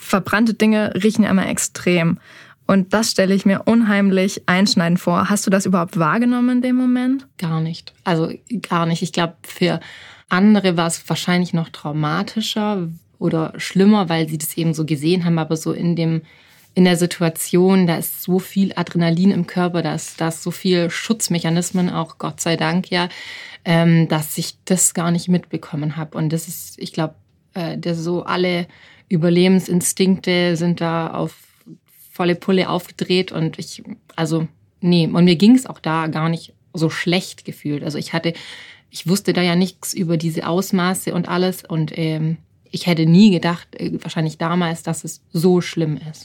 verbrannte Dinge riechen ja immer extrem. Und das stelle ich mir unheimlich einschneidend vor. Hast du das überhaupt wahrgenommen in dem Moment? Gar nicht. Also gar nicht. Ich glaube, für andere war es wahrscheinlich noch traumatischer oder schlimmer, weil sie das eben so gesehen haben. Aber so in der Situation, da ist so viel Adrenalin im Körper, da ist so viel Schutzmechanismen, auch Gott sei Dank, ja, dass ich das gar nicht mitbekommen habe. Und das ist, ich glaube, so alle Überlebensinstinkte sind da auf volle Pulle aufgedreht und und mir ging es auch da gar nicht so schlecht gefühlt. Also ich wusste da ja nichts über diese Ausmaße und alles und ich hätte nie gedacht, wahrscheinlich damals, dass es so schlimm ist.